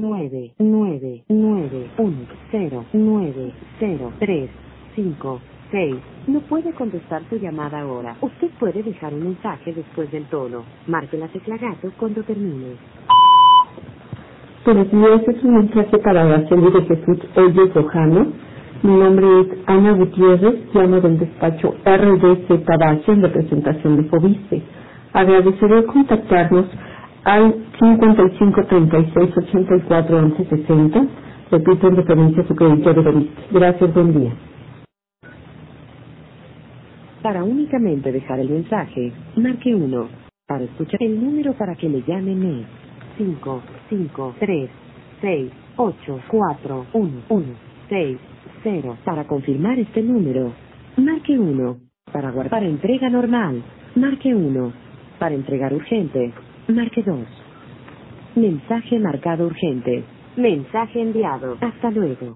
99910909356. No puede contestar su llamada ahora. Usted puede dejar un mensaje después del tono. Marque la tecla gato cuando termine. Buenos días, es un mensaje para la serie de Jesús Hoyos Lojano. Mi nombre es Ana Gutiérrez, llamo del despacho RDZ Base en representación de Fobiste. Agradeceré contactarnos al 5536841160, repito en referencia a su creditor de Fobiste. Gracias, buen día. Para únicamente dejar el mensaje, marque 1. Para escuchar el número para que le llamen es 55368411660. Para confirmar este número, marque 1. Para guardar entrega normal, marque 1. Para entregar urgente, marque 2. Mensaje marcado urgente. Mensaje enviado. Hasta luego.